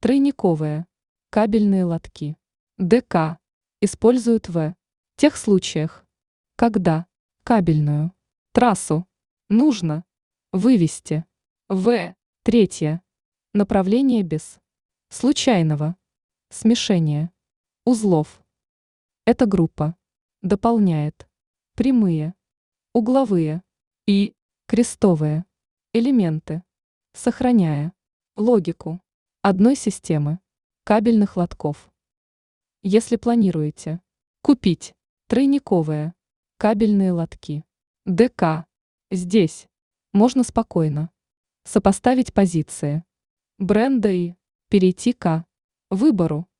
Тройниковые кабельные лотки ДК используют в тех случаях, когда кабельную трассу нужно вывести в третье направление без случайного смешения узлов. Эта группа дополняет прямые, угловые и крестовые элементы, сохраняя логику одной системы кабельных лотков. Если планируете купить тройниковые кабельные лотки ДК, здесь можно спокойно сопоставить позиции бренда и перейти к выбору